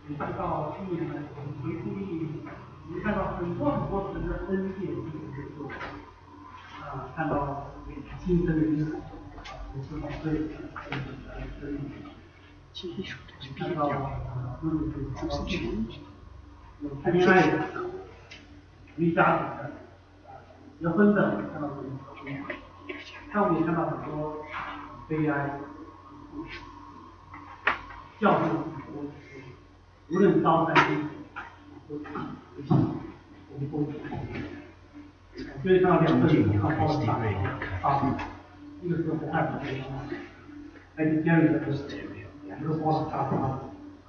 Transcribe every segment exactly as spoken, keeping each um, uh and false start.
你知道去年呢，我们回顾历，我们看到很多很多神的恩典是有做的。啊，看到新生的婴孩，五十五岁，这个生命。看到啊，嗯，主是全有谈恋爱的，离家庭的，结婚的，看到这种，但我们也看到很多悲哀。教育无论高三低，都是不行，我们都所以看到两个人，他包了大啊，一个是红海的那个，还有第二个就是两个包了大啊，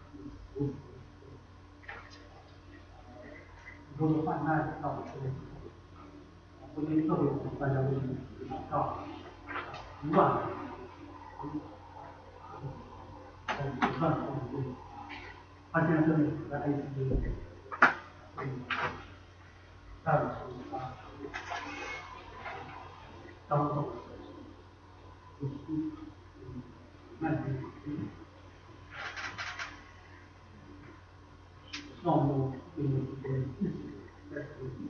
很多的患难到我这里，昨天特别我们大家为祷告，不断。不断的他现在这里在 I C U， 所以大的时候啊，当中就是嗯，慢点，让我们对我们自己在处理。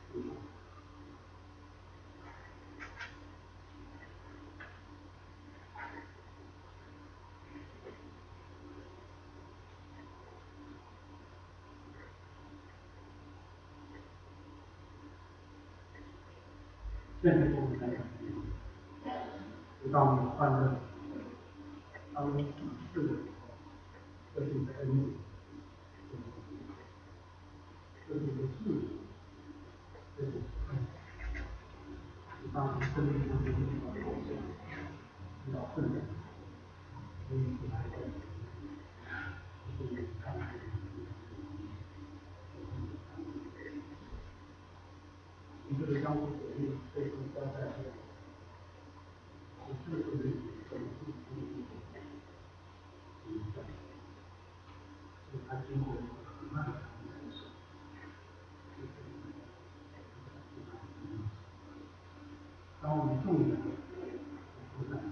任何我们来讲，直到我们欢乐，当我们喜事的时候，这是一个恩典，这是一个智慧，这是当我们生命中的一个构想，比较困难，所以来的，就是看。你这个相互决定，对方交代的，不是说你本质不一样，嗯，是他经过很漫长的过程，当我们重要的不在，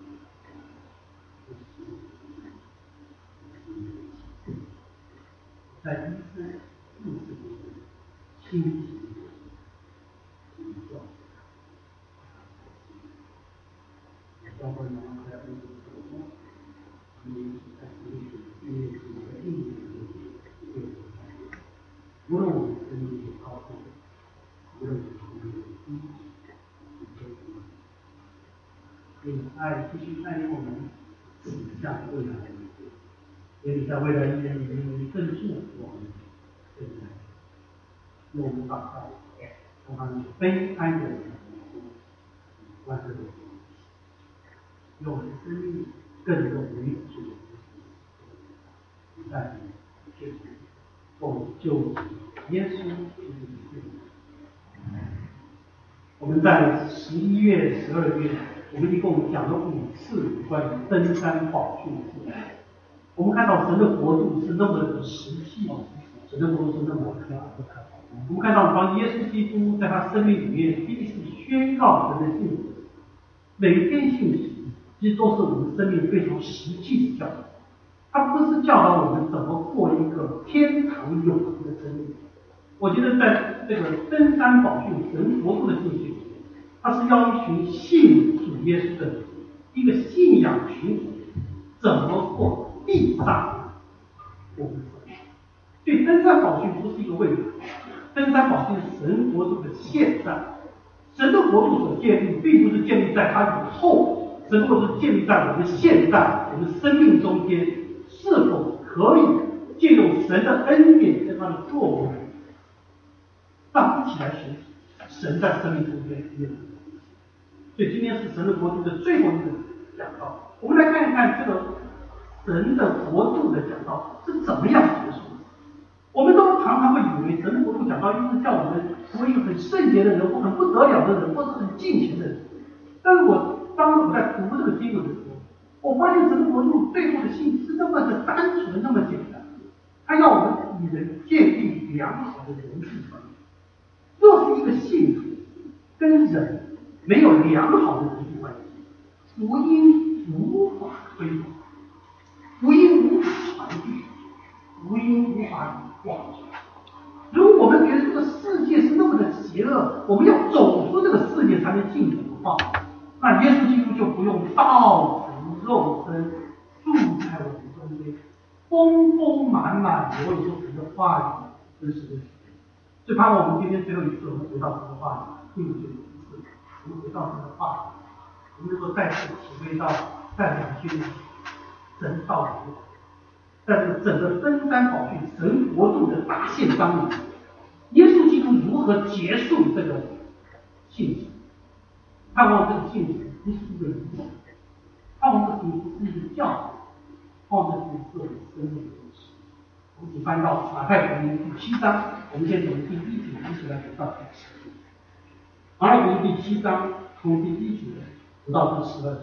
在医生注视中清晰。包括我们在物质手中，你在处理因为是一个应用的无论我们生命有高度，无论我们有低，所以爱继续带领我们指向未来，也你在未来一年里面更祝福我们，对不对？用我们祷告，让他们悲哀的人万事如意。用我们的生命更勇于去在去奉救耶稣基督的名。我们在十一月、十二月，我们一共讲了五次关于登山宝训的事。我们看到神的国度是那么的实际，神的国度是那么的。我们看到当耶稣基督在他生命里面第一次宣告神的信息，每一篇信息。其实都是我们生命非常实际的教导，它不是教导我们怎么过一个天堂永恒的生命。我觉得在这个登山宝训神国度的信息里面，它是要一群信主耶稣的人，一个信仰群体怎么过地上我们的生命。所以登山宝训不是一个未来，登山宝训是神国度的现在。神的国度所建立，并不是建立在它以后。神国度是建立在我们现在、我们生命中间，是否可以借用神的恩典跟他的作为，让一起来学习神在生命中间运行。所以今天是神的国度的最后一个讲道，我们来看一看这个神的国度的讲道是怎么样结束的。我们都常常会以为神的国度讲道应是叫我们成为一个很圣洁的人，或很不得了的人，或者很敬虔的人。但是我当我在读这个经文的时候，我发现神的国度最后的信息是那么的单纯，那么简单。他要我们与人建立良好的人际关系。若是一个信徒跟人没有良好的人际关系，福音无法推广，福音无法传递， 福音无法广传。如果我们觉得这个世界是那么的邪恶，我们要走出这个世界才能进主的话，那耶稣基督就不用道成肉身住在我们中间，丰丰满满流露出神的话语真实的体验。最盼望我们今天最后一次，我们回到神的话语，并不就一次，我们回到神的话语，我们能够再次体会到在两千年神道理，在这个整个登山宝训神国度的大宪章里，耶稣基督如何结束这个信息？盼望这个信息不是一个理想，盼望这个信息是一个教导，盼望这个信息是我们生命的东西。我们请翻到马太福音第七章，我们先从第一节一起来读到第十节。马太福音第七章从第一节读到第十二节。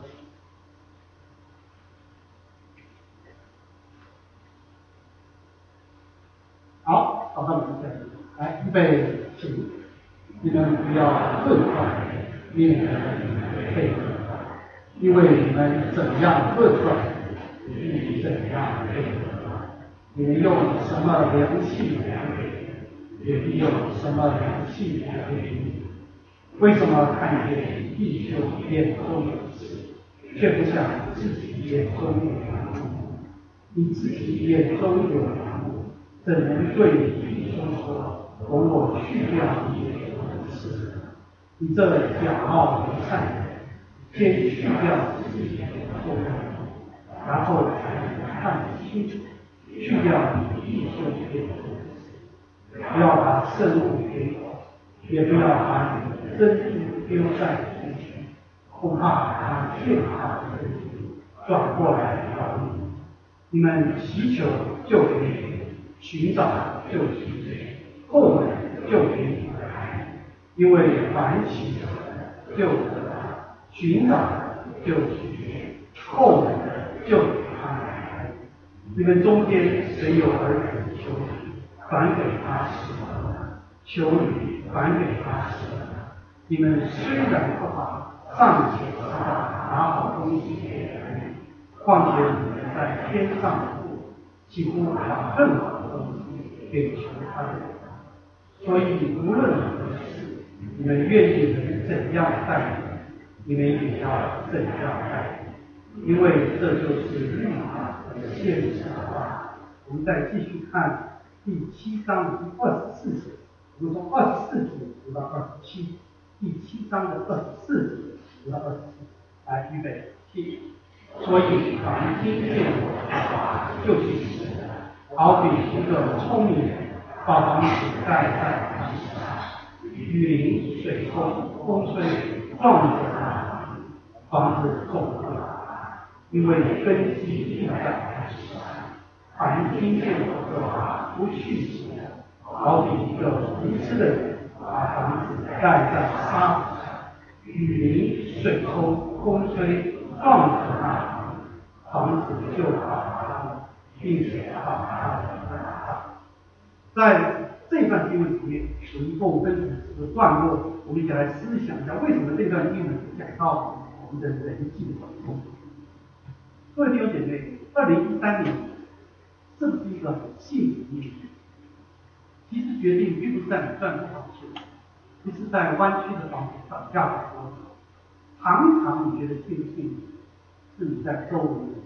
好，找到我们再来，预备起，你们不要混乱，免得被混乱，因为你们怎样混乱，必怎样被混乱。你们用什么量器量给，也必用什么量器量给你。为什么看见弟兄眼中有刺，却不想自己眼中有梁木？你自己眼中有梁木，怎能对弟兄说：“容我去掉你眼中的刺？”你这假冒为善的，先去掉自己的作用，然后才看清楚，去掉你弟兄眼中的刺。不要把圣物给我，也不要把你的珍珠丢在出去，恐怕他践踏珍珠，转过来找你。你们祈求就给你，寻找就寻见，后门就给你开。因为凡祈求的就得到，寻找就寻见，后门就给他开。你们中间谁有儿子求你，反给他十个；求你，反给他十个。你们虽然不好，尚且知道拿好东西给儿女，况且你们在天上的父，几乎把更好的东西给求他的人。所以无论何事，你们愿意人怎样待你，你们也要怎样待你，因为这就是律法和先知的话。我们再继续看第七章的第二十四节，我们从二十四节读到二十七，第七章的二十四节读到二十七，来预备起。所以凡听见我的话就去行，好比一个聪明人把房子盖在磐石上，雨淋、水冲、风吹，撞着它，房子动不了，因为根基立在磐石上。凡听见我的话不去行，好比一个愚痴的人把房子盖在沙土上，雨淋、水冲、风吹，撞着它，房子就倒塌，并且把它打倒。在这段经文里面，我一共分成几个段落，我们一起来思想一下，为什么这段经文讲到我们的人际关系。各位弟兄姐妹，二零一三年是不是一个很幸运的一年？其实决定并不是在你赚多少钱，不是在湾区的房子涨价的多少，常常你觉得幸不幸运，是你在周围的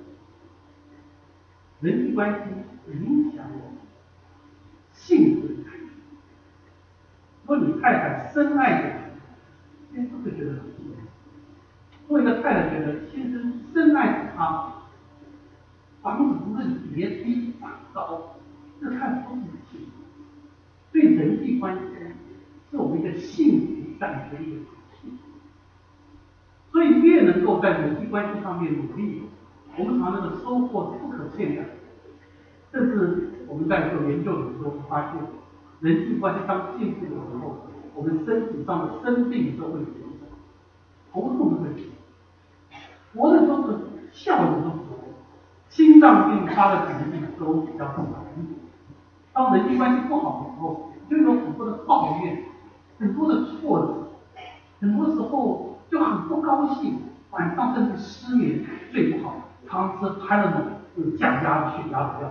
人际关系，人际关系影响我们幸福的感觉。如果你太太深爱着你，先生会觉得很幸福；如果一个太太觉得先生深爱着她，房子不论跌低涨高，这看都是幸福。对人际关系是我们一个幸福感觉的一个体现。所以越能够在人际关系上面努力，我们常常的收获是不可限量。这是我们在做研究的时候发现，人际关系当幸福的时候，我们身体上的生病都会减少，头痛都会减少，活的都是笑的都多，心脏病发的比例都比较少一点。当人际关系不好的时候，就有很多的抱怨，很多的挫折，很多时候就很不高兴，晚上甚至失眠，睡不好，常吃拍了猛，有降压血压的药，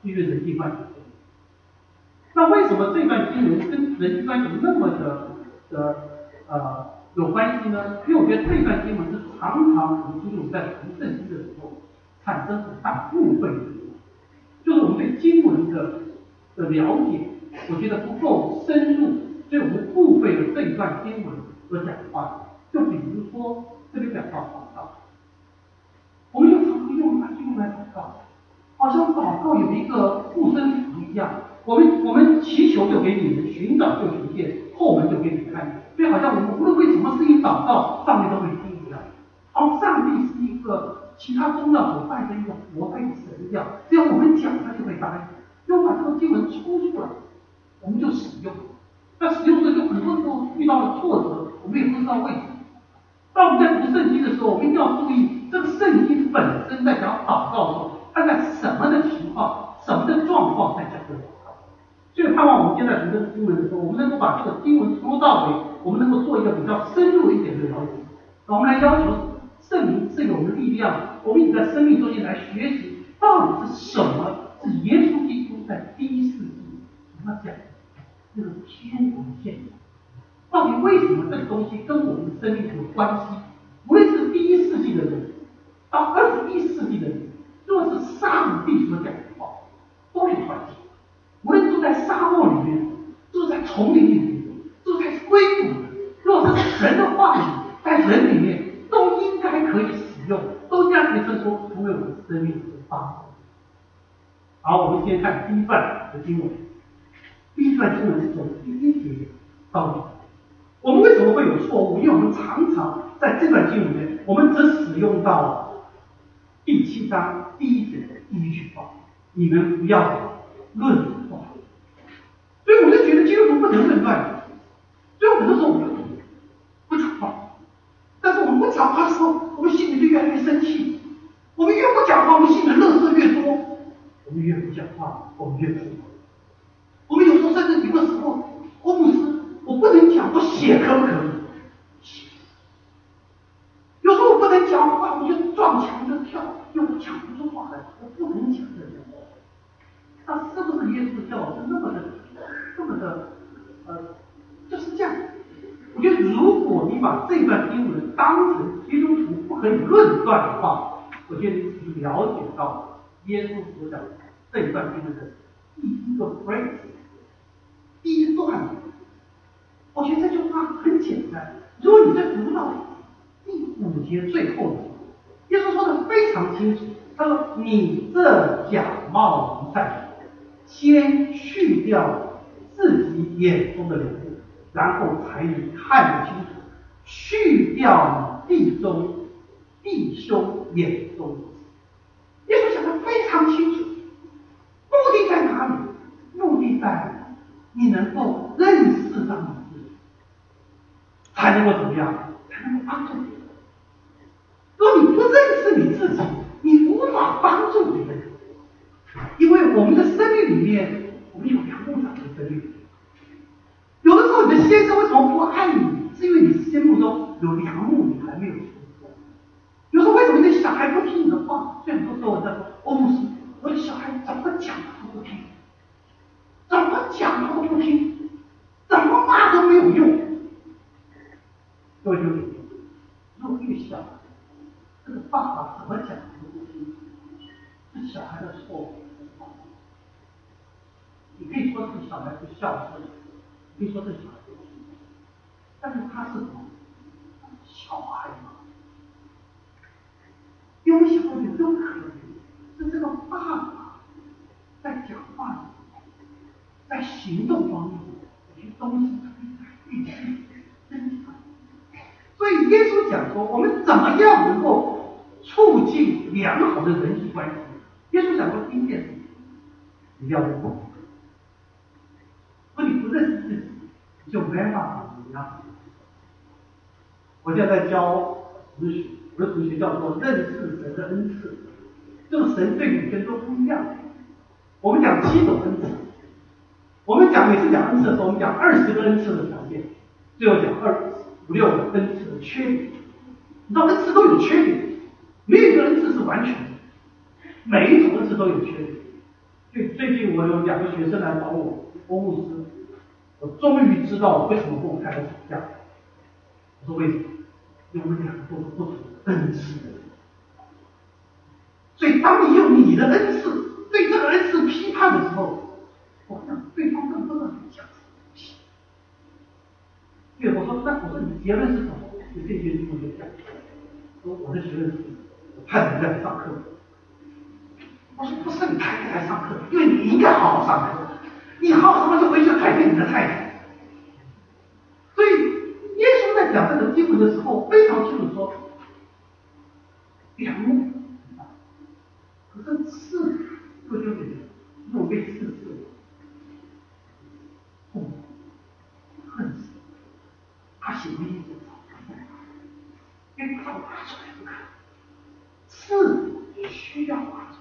是因为人际关系。那为什么这段经文跟人际关系那么的的呃有关系呢？因为我觉得这段经文是常常我们基督徒在读圣经的时候产生很大误会的，就是我们对经文的的了解，我觉得不够深入，所以我们误会了这一段经文所讲的话。就比如说这里讲到祷告，我们就常常用它经文来祷告，好像祷告有一个护身符一样。我们我们祈求就给你们，寻找就寻见，后门就给你看。所以好像我们无论为什么事情祷告，上面都会听一样。而上帝是一个其他宗教所拜的一个佛派的神一样，只要我们讲，他就会答应。要把这个经文抽出来，我们就使用。那使用的就很多时候遇到了挫折，我们也不知道为什么。当我们在读圣经的时候，我们一定要注意，这个圣经本身在讲祷告的时候，它在什么的情况、什么的状况在讲这个祷告。所以盼望我们现在读这个经文的时候，我们能够把这个经文从头到尾，我们能够做一个比较深入一点的了解。我们来要求圣灵赐给我们力量，我们也在生命中间来学习，到底是什么是耶稣基督在第一世纪所讲的这个天国现象。到底为什么这个东西跟我们的生命有关系？无论是第一世纪的人，到二十一世纪的人，若是上帝所讲的话，都有关系。无论住在沙漠里面，住在丛林里面，住在硅谷的，若是神的话语在人里面，都应该可以使用，都应该可以成说成为我们生命的帮助。好，我们先看第一段的经文。第一段经文是从第一节到底。我们为什么会有错误？因为我们常常在这段经文里面，我们只使用到第七章第一节的第一句话：“你们不要论断。”所以我就觉得基督徒不能论断。所以很多时候我们不讲话，但是我们不讲话的时候，我们心里就越来越生气。我们越不讲话，我们心里的垃圾越多；我们越不讲话，我们越苦。我们有时候甚至有的时候，欧姆斯。我不能讲，我写可不可以？写。有时候我不能讲话，我就撞墙就跳，又讲不出话来，我不能讲这些话。那是不是耶稣教是那么的、那么的呃，就是这样？我觉得，如果你把这段经文当成基督徒不可以论断的话，我觉得你了解到耶稣所讲这一段经文的第一个 phrase， 第一段。我觉得这句话很简单。如果你在读到第五节最后的时候，耶稣说的非常清楚，他说：“你这假冒为善，先去掉自己眼中的梁木，然后才能看得清楚；去掉你弟兄弟兄眼中的。”耶稣讲的非常清楚，目的在哪里？目的在你能够认识到你。才能够怎么样？才能够帮助别人。如果你不认识你自己，你无法帮助别人。因为我们的生命里面，我们有梁木长的生命。有的时候，你的先生为什么不爱你？是因为你心目中有梁木，你还没有出生。有时候为什么你的小孩不听你的话？所以很多时候我在说，欧姆斯，我的小孩怎么讲他都不听，怎么讲他都不听，怎么骂都没有用。各位兄弟，如果越小，这个爸爸怎么讲都不听，是小孩的错误。你可以说这个小孩不孝顺，你可以说这个小孩不听，但是他是什么？小孩嘛。因为小孩有没有可能是这个爸爸在讲话的时候，在行动方面有些东西可以改变去增强。所以耶稣讲说，我们怎么样能够促进良好的人际关系？耶稣讲说，第一件事，你要认同。如果你不认识自己，你就没办法怎么样。我现在在教同学，我的同学叫做认识神的恩赐。这个神对每个人都不一样。我们讲七种恩赐，我们讲每次讲恩赐的时候，我们讲二十个恩赐的条件，最后讲二五六个恩赐的缺点。你知道恩赐都有缺点，没有一个恩赐是完全的，每一种恩赐都有缺点。 最最近我有两个学生来找我，欧牧师，我终于知道为什么跟我太太吵架。我说为什么？因为我们两个都是不同的恩赐的人。所以当你用你的恩赐对这个恩赐批判的时候，我想对方更不知道你讲什么。对，我说那我说你结论是什么？你这些同学讲，说我的结论是，我太太在上课。我说不是你太太来上课，因为你应该好好上课，你好好上课就回去改变你的太太。所以耶稣在讲这个经文的时候，非常清楚说，两目，可是刺，不就是肉被刺刺，痛，恨死，他写了一首因为他挖出来不可，刺需要挖出来。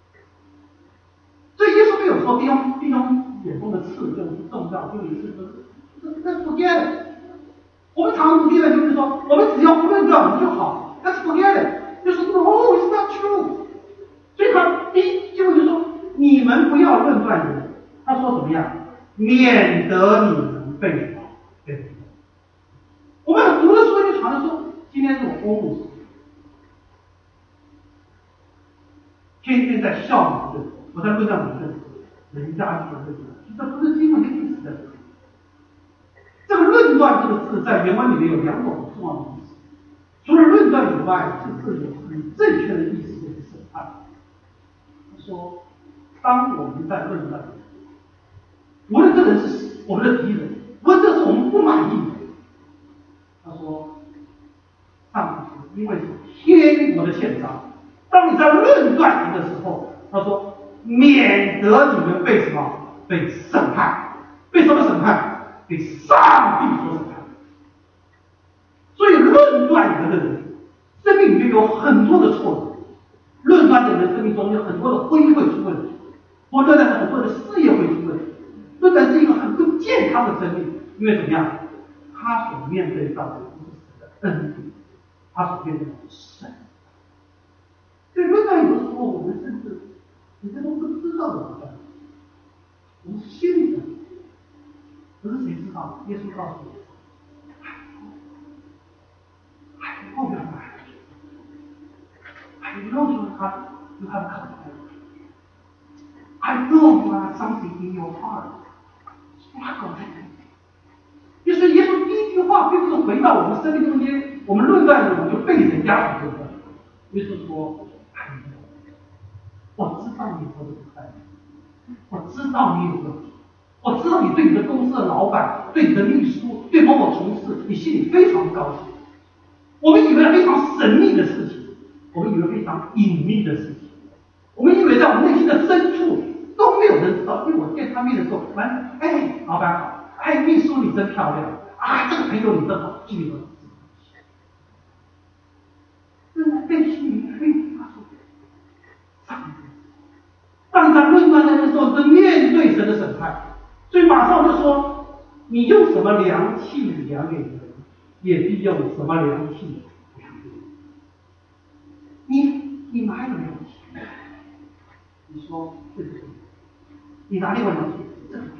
所以耶稣没有说弟兄弟兄眼中的刺就不重要，就一次就是这这不见了。我们常常不记得就是说，我们只要不论断我们就好，但是不见了，就是 no it's not true。所以他第一结果就说，你们不要论断人。他说怎么样？免得你们被什么？对。我们读的时候就常常说，今天是我公务时，天天在笑你的。我在论断你的人家说的，这不是经文的意思的。这个论断这个字在原文里面有两种重要的意思，除了论断以外，这字有很正确的意思就是审判。他说，当我们在论断，无论这人是我们的敌人，无论这是我们不满意的，他说，上帝因为是天国的宪章，当你在论断人的时候，他说。免得你们被什么？被审判？被什么审判？被上帝所审判。所以论断人的人，生命里面有很多的错误。论断的人生命中有很多的婚姻会出问题，或论断的很多的事业会出问题。论断是一个很不健康的生命，因为怎么样？他所面对到的不是神的恩典，他所面对的是神。所以论断有的时候我们甚至。你这都不知道的部分，我们心里的，可是谁知道？耶稣告诉你，还不够原来，还know you have you have confidence. I know you have something in your heart. 哇，搞这个！就是耶稣第一句话，并不是回到我们生命中间，我们论断的我们就被人家所论断。耶稣说。我知道你做的不快乐，我知道你有问题，我知道你对你的公司的老板、对你的秘书、对某某同事，你心里非常不高兴。我们以为非常神秘的事情，我们以为非常隐秘的事情，我们以为在我们内心的深处都没有人知道。因为我见他面的时候，完，哎，老板好，哎，秘书你真漂亮，啊，这个朋友你真好，记住。这是内心里非常上帝。当你在论断的时候，是面对神的审判，所以马上就说：你用什么量器量给人，也必用什么量器量给人。你你哪有量器？你说对不对？你哪里有量器？这个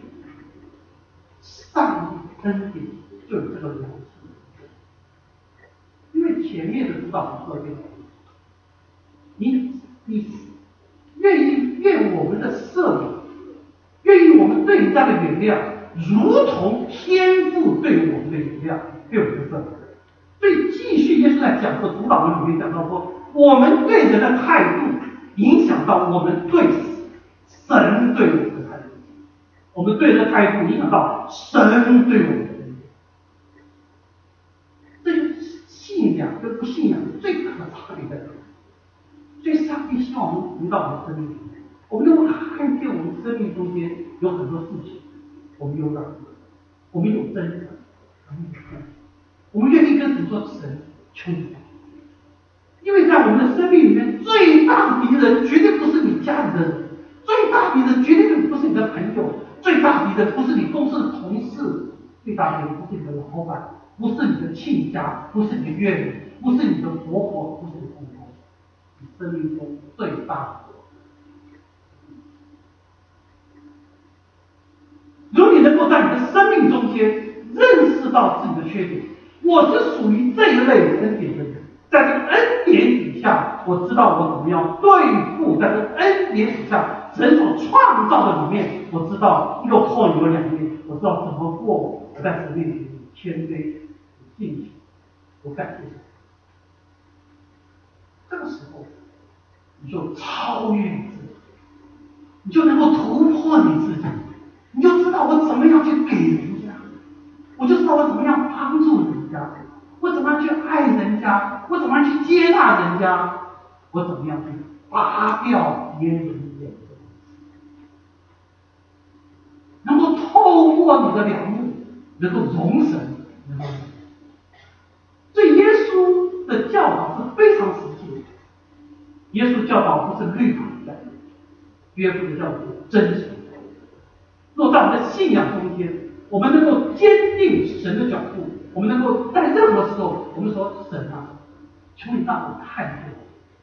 上帝恩典就有这个量器，因为前面的指导很特别，你你愿意。愿我们的赦免，愿意我们对人家的原谅，如同天父对我们的原谅，对我们的赦免。所以继续耶稣在讲这个主导文里面讲到说，我们对人的态度影响到我们对神对我们的态度，我们对人的态度影响到神对我们的态度。这就是信仰跟不信仰最大的差别在这里。所以上帝希望我们回到我们的生命里面。我们能够看见我们生命中间有很多事情，我们有软弱，我们有挣扎，我们有困难，我们愿意跟神说：“神，求你。”因为在我们的生命里面，最大敌人绝对不是你家里的人，最大敌人绝对不是你的朋友，最大敌人不是你公司的同事，最大敌人不是你的老板，不是你的亲家，不是你的岳母，不是你的婆婆，不是你的公公，你生命中最大的。 中间认识到自己的缺点，我是属于这一类恩典的人，在这个恩典底下，我知道我怎么样对付在这个恩典底下神所创造的里面，我知道一个扣有两面，我知道怎么过我在神面前谦卑、敬虔、我感谢神。这个时候，你就超越你自己，你就能够突破你自己，你就知道我怎么样去给人家，我就知道我怎么样帮助人家，我怎么样去爱人家，我怎么样去接纳人家，我怎么样去拔掉别人眼中，能够透过你的良目，能够容神，能够。所以耶稣的教导是非常实际的。耶稣教导不是律法的教导，约父的教导是真实的。若在我们的信仰中间，我们能够坚定神的脚步，我们能够在任何时候，我们说神啊，求你让我看见。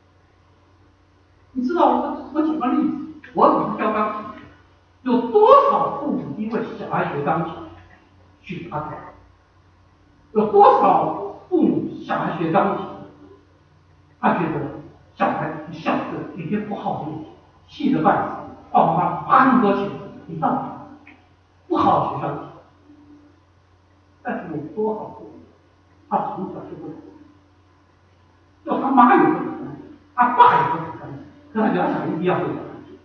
你知道我我举个例子，我儿子教钢琴，有多少父母因为小孩学钢琴去打牌？有多少父母小孩学钢琴，他觉得小孩不孝顺，每天不好好学习，气得半死，爸爸妈妈花那么多钱，你到底不好好学钢琴？但是有多少父母，他从小就会，就他妈有个很钢琴，他爸有个很钢琴，可他觉得小孩一定要会钢琴。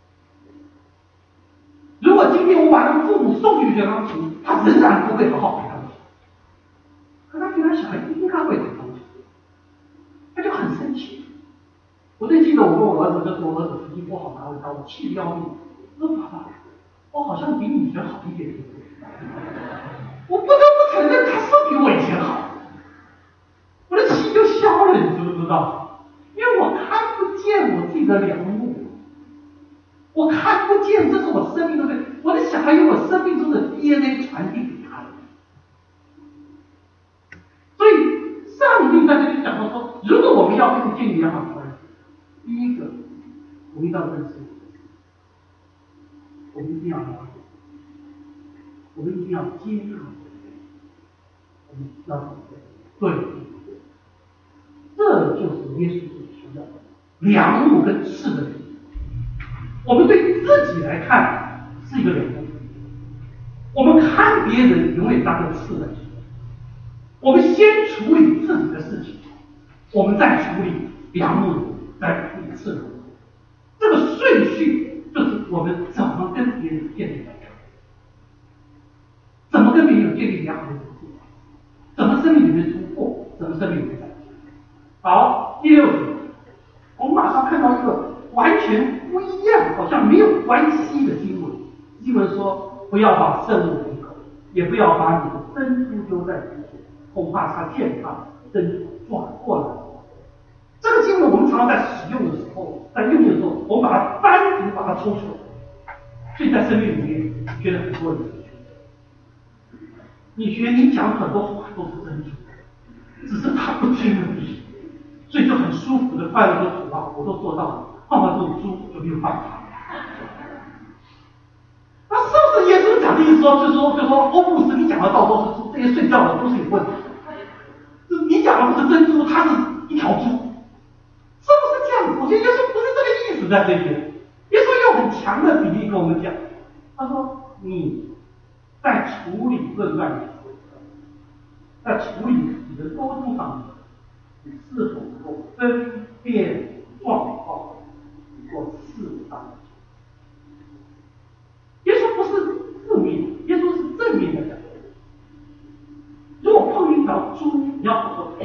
如果今天我把他父母送去学钢琴，他仍然不会好好学钢琴。可他觉得小孩应该会学钢琴，他就很生气。我最记得我跟我儿子就说，我儿子脾气不好，拿回家，我气得要命。我说爸爸，我好像比你以前好一点点。我不得不承认，他是比我以前好。我的气就消了，你知不知道？因为我看不见我自己的良目，我看不见这是我生命中的，我的小孩有我生命中的 D N A 传递给他的。所以上帝在这里讲到说，如果我们要跟建立良好的关系，第一个，我们要认识，我们一定要了解，我们一定要接纳，我们要对，这就是耶稣所提的良目跟次的人。我们对自己来看是一个良目，我们看别人永远当个次的人。我们先处理自己的事情，我们再处理良目，再处理次的。这个顺序就是我们怎么跟别人建立良好，怎么跟别人建立良好的关系，怎么生命里面突破，怎么生命里面展现。好，第六点，我们马上看到一个完全不一样，好像没有关系的经文。经文说，不要把圣物离口，也不要把你的珍珠丢在地上，恐怕他践踏珍珠转过来。这个经文我们常常在使用的时候，在用的时候，我们把它单独把它抽出来。所以在生命里面，觉得很多人你学你讲很多话都是珍珠，只是他不听而已，所以就很舒服的快乐的主啊，我都做到了，换换这种猪就没有办法。那是不是耶稣讲的意思说，就说就说欧布斯你讲的道都是猪，这些睡觉的都是有问题。你讲的不是珍珠，它是一条猪，是不是这样子？我觉得耶稣不是这个意思在这边。耶稣用很强的比例跟我们讲，他说你在处理论断的时候，在处理你的沟通上面，你是否能够分辨状况，能够适当。耶稣不是负面，耶稣是正面的讲。如果碰一条猪，你要怎么说？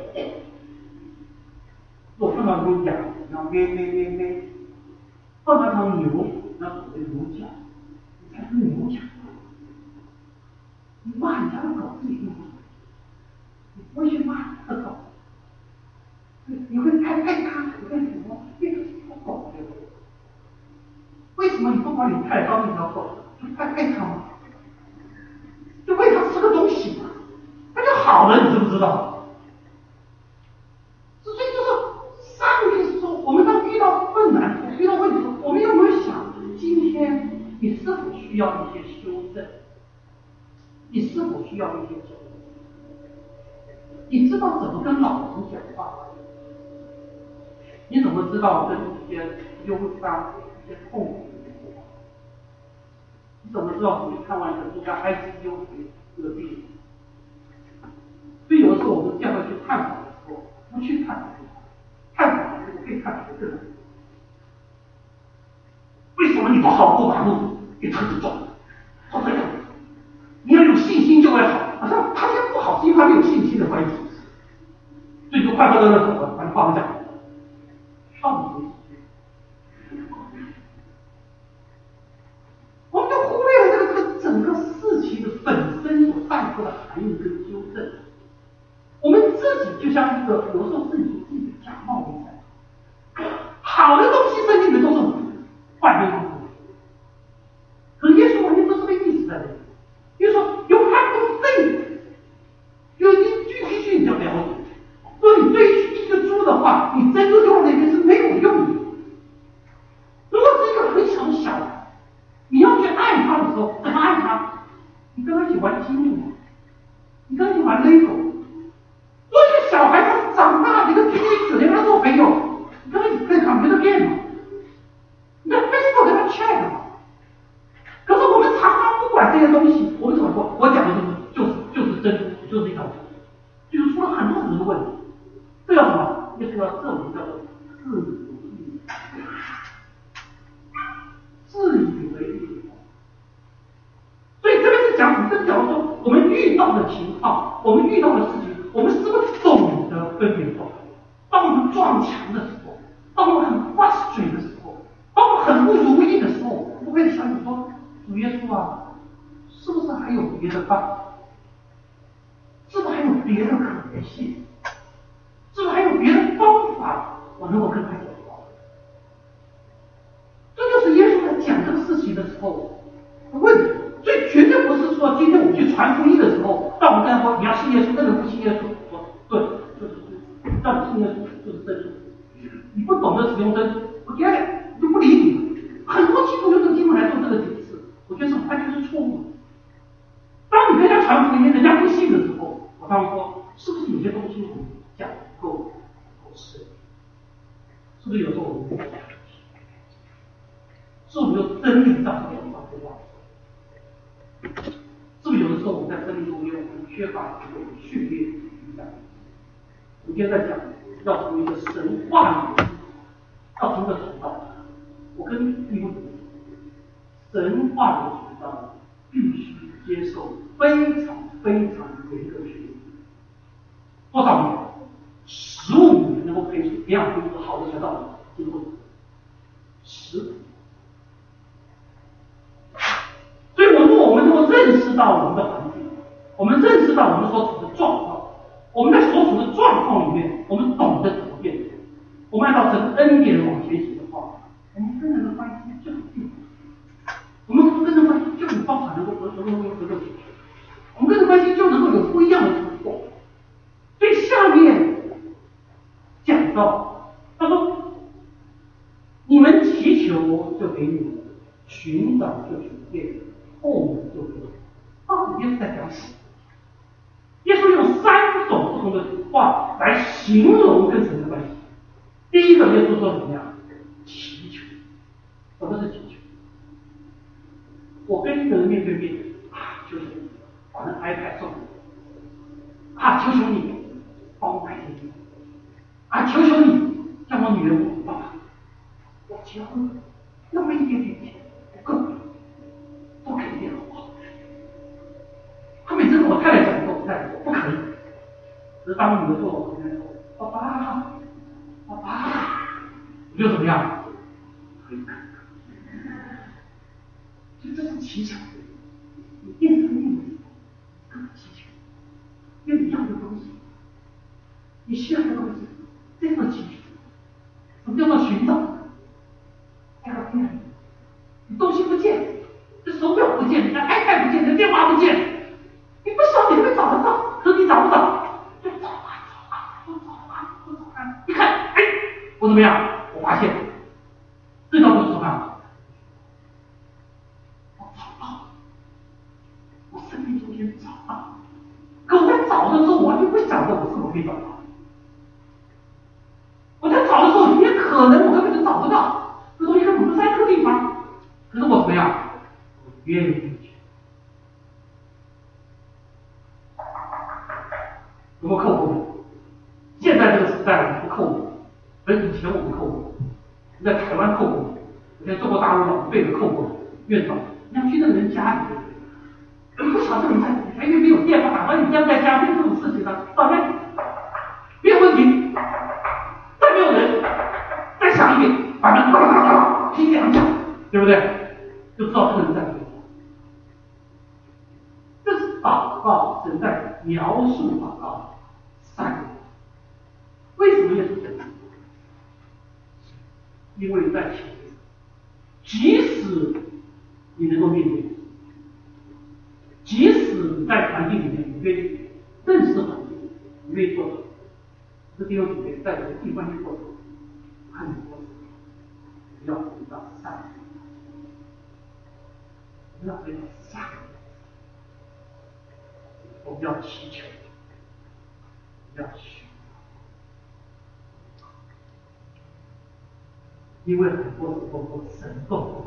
如果碰到一头羊，你要咩咩咩咩；碰到一条牛，你要所谓牛角，你才是牛角。你骂人家的狗是一定不对，你不会去骂他的狗，你会爱爱它，你会什么？因为它是一条狗，对不对？为什么你不把你太当一条狗，就爱爱它吗？就喂它吃个东西嘛，它就好了，你知不知道？所以就是上帝说，我们当遇到困难、遇到问题，我们有没有想，今天你是否需要一些修正？ 你是否需要一些酒？你知道怎么跟老人讲话？你怎么知道跟一些忧伤、一些痛苦的人说话？你怎么知道你看完一个住在 I C U 这个病人？所以有的时候我们教会去探讨的时候，不去探讨探讨的时候可以探讨这个。为什么你不好过马路，给车子撞了？好这样，你要有信心就会好。好像他现在不好是因为他没有信心的关系，所以就快快乐乐走了，反正话不讲。到底我们就忽略了这个这个整个事情的本身所带出的含义跟纠正。我们自己就像一个有时候自己自己的假冒伪善，好的东西圣经里面都是坏的东西，可是耶稣完全不是这个意思在这里。耶稣说有很多圣，有一句句句你要了解。说你对一个猪的话，你珍珠丢在那边是没有用的。如果是一个很小的小孩，你要去爱他的时候，怎么爱他？你跟他一起玩积木吗？你跟他一起玩 LEGO。如果一个小孩他长大，你跟天天整天跟他做朋友，你跟他一起 play computer game 吗？你在 Facebook 跟他 chat 吗？可是我们常常不管这些东西，我们怎么说？我讲的就是就是就是珍珠，就是一条猪，就是出了很多很多的问题。这叫什么？这叫这种叫做自以自以为意。所以这边是讲什么？这讲说我们遇到的情况，我们遇到的事情，我们是不是懂得分别错？当我们撞墙的时候，当我们很 frustrated 的时候，当我们很不如意的时候，我会想想说，主耶稣啊，是不是还有别的办法？是不是还有别的可能性？是不是还有别的方法我能够跟他讲话？这就是耶稣在讲这个事情的时候的问题。所以绝对不是说今天我们去传福音的时候，让我们跟他说你要信耶稣，那个不信耶稣，说对，就是让你信耶稣就是真理。你不懂得使用真理，我觉得我就不理你。很多基督徒用这个经文来做这个解释，我觉得是完全是错误的。当你跟人家传福音，人家不信的时候，我当然说，是不是有些东西我们讲不够够深？是不是有时候我们不讲？是不是有真理上没有办法对话？是不是有的时候我们在生命中，因为我们缺乏这种训练一样？我们今天在讲要成为一个神话语，要成为一个传道。我跟你们神话的传道必须接受非常非常严格的训练。多少年？十五年能够培培养出一个好的传道人，经过十五。所以，如果我们能够认识到我们的环境，我们认识到我们所处的状况，我们在所处的状况里面，我们懂得怎么变，我们按照神恩典往前行的话，我们跟人的关系就很幸福，我们跟人关系就有办法能够能够能够得到解决，我们跟人关系就能够有不一样的突破。所以下面讲到，他说：“你们祈求就给你们，寻找就寻见。”后门就有，到底耶稣在讲什么？耶稣用三种不同的话来形容跟神的关系。第一个，耶稣说怎么样？祈求。什么是祈求？我跟一个人面对面啊，求求你把那 iPad 送给我啊，求求你帮我买电脑啊，求求你叫我女儿我爸爸，我结婚那么一点点钱不够。不可以好不好？他每次跟我太太讲说，我太太说不可以。可是当我女儿坐我旁边说：“爸爸，爸爸”，我就怎么样？可以。所以这是祈求。你变成命令，更祈求，因为你要的东西，你需要的东西，这个祈求。什么叫做寻找？叫做变。你东西不见。这手表不见，你的 iPad 不见，你的电话不见，你不晓得你会找得到，可是你找不到，就找啊找啊，我找啊我找啊，一看，哎，我怎么样？我发现，这叫做什么？我找到了， 可以找到。我在找的时候，也可能我根本就找不到，这东西根本不在这个地方。可是我怎么样？我愿意进去。有没有扣过？现在这个时代我们不扣过，而以前我们扣过。在台湾扣过，我在中国大陆老一辈的扣过。院长，你要去那个人家里，不晓得你在，还有没有电话打到你家在家，没有这种事情呢？老家没有问题，再没有人，再想一遍，把门啪啪啪踢两脚，对不对？就知道这个人在哪里。这是祷告，神在描述祷告三个。为什么耶稣这样？因为在前面，即使你能够面对，即使你在环境里面，你愿意认识环境，你愿意做的，这弟兄姊妹在这个地关系过程很多时候要回到上帝，要回到上帝，我们要祈求，要许。因为很多时候说神动，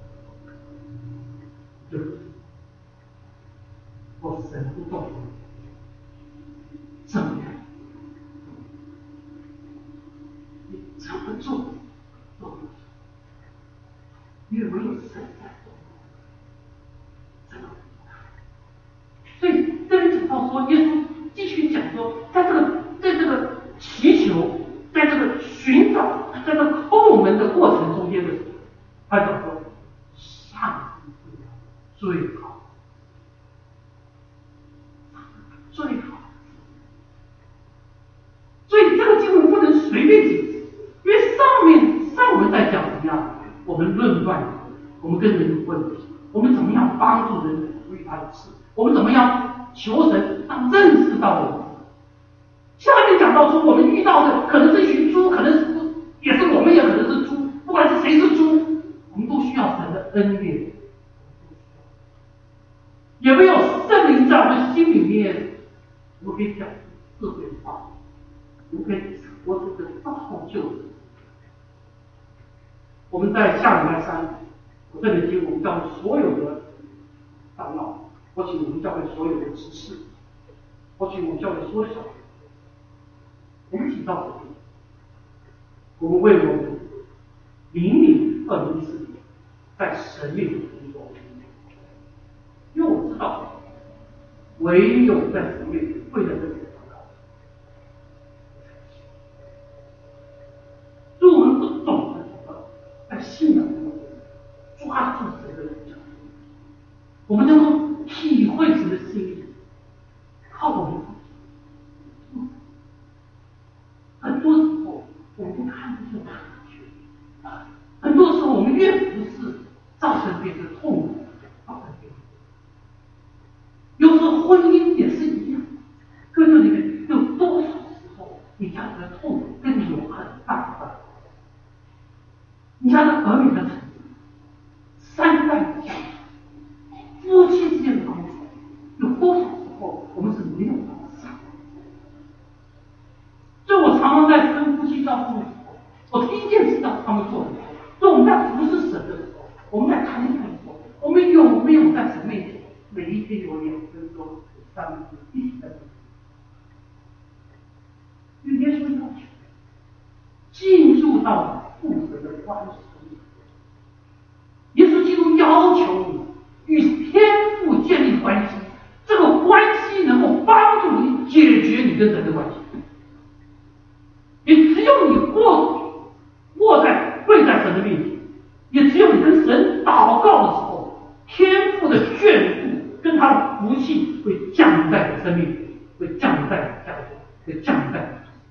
就是说神不动，怎么样？你怎么做都不行，因为没有神在动，真的。所以这里讲到说，耶稣继续讲说，在这个在这个祈求，在这个寻找，在这个叩门的过程中间的时候，他讲说，上帝最好，最好。所以这个经文不能随便解释，因为上面上文在讲什么样？我们论断，我们跟人有问题，我们怎么样帮助人处理他的事，我们怎么样求神让认识到我们。下面讲到说，我们遇到的可能是一群猪，可能是也是我们也可能是猪，不管是谁是猪，我们都需要神的恩典。有没有圣灵在我们心里面？我们可以讲智慧的话，我们可以活出个造就的。我们在下礼拜三，我这里请我们教会所有的长老，我请我们教会所有的执事，我请我们教会所有的小孩，我们一起到这里，我们为我们明年二零一四年在神面前工作，因为我知道，唯有在神面前跪在这里祷告。如果我们不懂得祷告，在信仰中抓住神的领导，我们能够体会神的心意，靠我们。很多时候我们不看不见他的缺点，很多时候我们越不是造成别人的痛苦，造成别人。有时候婚姻也是一样，各位里面有多少时候你家里的痛苦跟你有很大的关系？你家的儿女的成长，三代的相处，夫妻之间的沟通，有多少时候我们是没有办法上？所以我常常在跟夫妻交通的时候，我第一件事让他们做的，所以我们在服侍神的时候，我们在谈恋爱的时候，我们有没有在神面前每一天有两分钟、三分钟一起在做？因为耶稣要求进入到父神的关系里，耶稣基督要求你与天父建立关系，这个关系能够帮助你解决你跟神的关系。也只有你卧卧在跪在神的面前，也只有你跟神祷告的时候，天父的眷顾跟他的福气会降在你生命，会降在你家中，会降在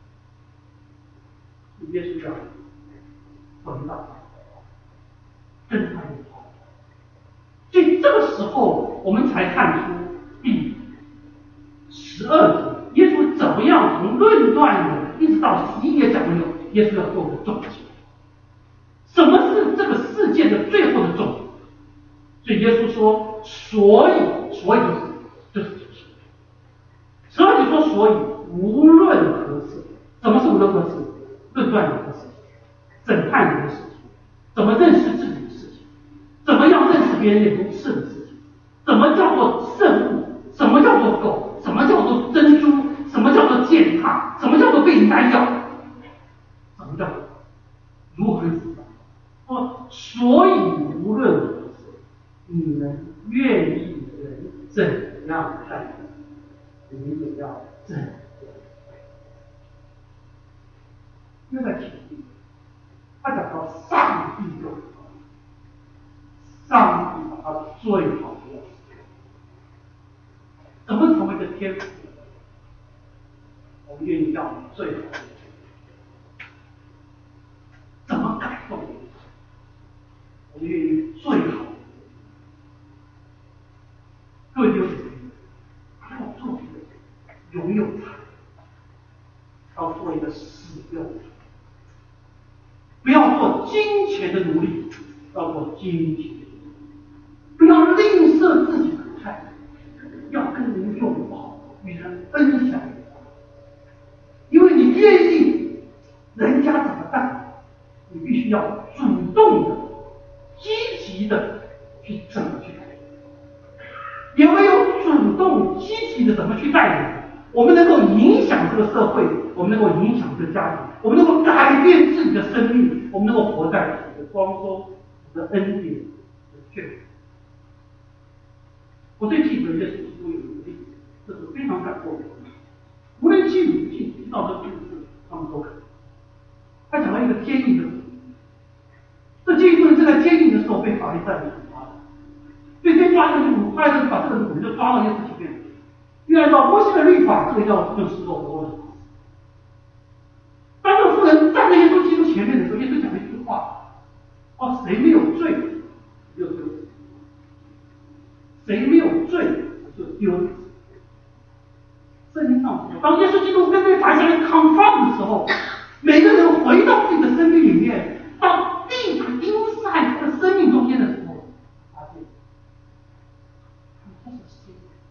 你。耶稣讲，回到跟他有关。所以这个时候，我们才看出第十二节，耶稣怎么样从论断的一直到十一节讲的有，耶稣要做个总结。什么是这个事件的最后的重点？所以耶稣说，所以，所以就是就是十二节说，所以无论何事。什么是无论何事？论断人的事情，审判人的事情，怎么认识自己的事情，怎么样认识别人眼中是的事情，怎么叫做圣物，什么叫做狗，什么叫做珍珠，什么叫做践踏，什么叫做被人家咬，什么叫如何死亡？说，所以无论何事，你们愿意人怎样待你，你们也要怎样。又在提醒他讲到上帝有上帝把他最好的要求，怎么成为一个天赋？我们愿意要最好的，怎么感动？我们愿意最好的。各位弟兄姊妹，要做一个拥有它，要做一个使用它。不要做金钱的奴隶，要做金钱的奴隶。不要吝啬自己的态度，要跟人拥抱，与人分享。因为你愿意人家怎么办，你必须要主动的、积极的去怎么去改变。也唯有主动、积极的怎么去带人，我们能够影响这个社会，我们能够影响这个家庭，我们能够改变自己的生命，我们能够活在主的光中、主的恩典的眷顾。我最记得耶稣基督有一个例子，这是非常感动的。无论记不记知道这个故事，他们都可以。他讲到一个监狱的人，这监狱的人正在监狱的时候被法利赛人处罚了，所以先抓这个人，后来就把这个人就抓到耶稣前面。因为按照摩西的律法，这个叫用石头活人。当这个妇人站在耶稣基督前面的时候，耶稣讲了一句话：哦，谁没有罪，就丢死；谁没有罪，就丢死。圣经上说，当耶稣基督跟这法利赛人 confront 的时候，每个人回到自己的生命里面，到 deep inside 他的生命中间的时候，发现，他是谁？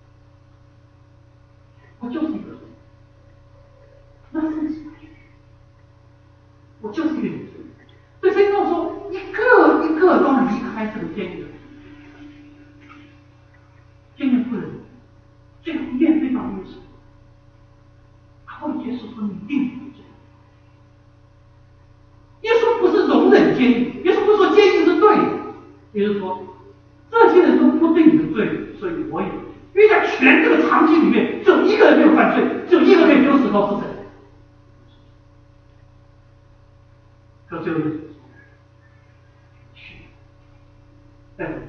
我就是一个人，那是什么？我就是一个有罪。所以圣经上说，一个一个都离开这个监狱。监狱妇人最后面对到耶稣，然后耶稣说：“你一定有罪。”耶稣不是容忍监狱，耶稣不是说监狱是对的，耶稣说这些人都不对你的罪，所以我也。因为在全这个场景里面，只有一个人没有犯罪，只有一个可以丢石头是谁？可最后耶稣说：“去，带走。”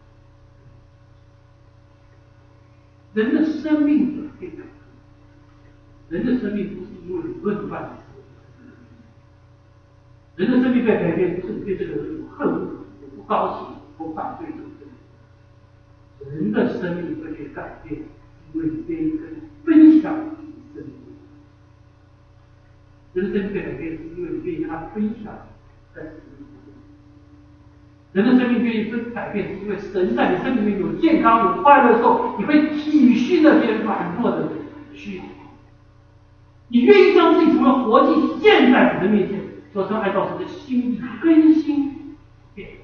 人的生命的变改，人的生命不是因为你论断，人的生命被改变不是你对这个人有恨恶、有不高兴、有反对这个人。人的生命会被改变，因为你愿意跟分享你的生命。人的生命被改变，是因为你愿意跟他分享在生命中。人的生命愿意分改变，是因为神在你生命里面有健康、有快乐的时候，你会体恤那些软弱的需要。你愿意将自己成为活祭献在神的面前，所以按照神的心意更新变化。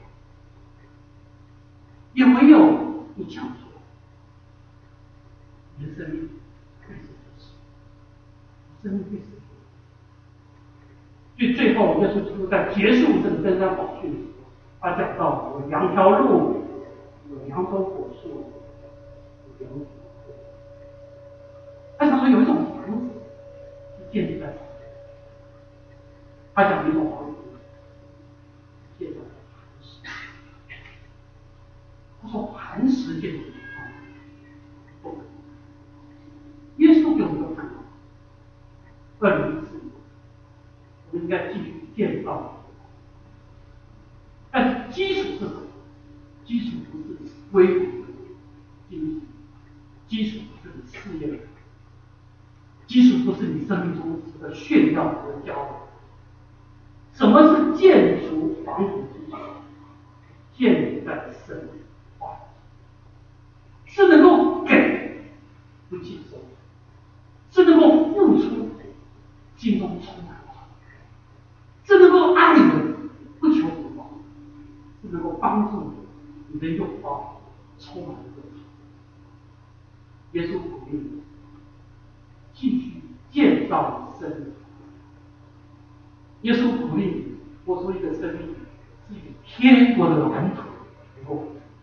也唯有你这样做，你的生命会是合适，生命会是合适。所以最后，耶稣基督在结束这个登山宝训的时候，他讲到有两条路，有两种果树，有两种。他讲说有一种房子是建立在草原，他讲一种房子建在磐石。他说磐石建筑不可能。耶稣给我们的看法，二零一四年，我们应该继续建造。但是基础是什么？基础不是微薄的经济，基础不是你事业的，基础不是你生命中值得炫耀和骄傲。什么是建筑房子基础？建立在神话，是能够给不计收，是能够付出你的拥抱充满了热情。耶稣鼓励你继续建造生命。耶稣鼓励你活出一个生命是以天国的蓝图为梦。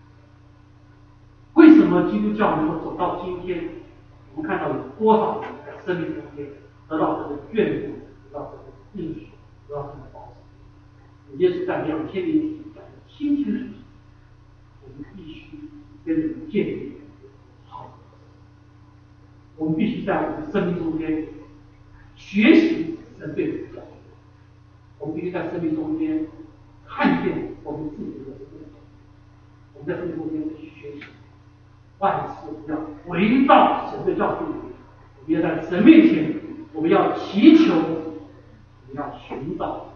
为什么基督教能够走到今天？我们看到有多少人在生命中间得到这个眷顾，得到这个应许，得到这个保守。耶稣在两千年前讲的清清楚楚，我们必须跟人建立好的，我们必须在我们的生命中间学习神对我们的教训，我们必须在生命中间看见我们自己的问题，我们在生命中间去学习。万事要回到神的教训里面，我们要在神面前，我们要祈求，我们要寻找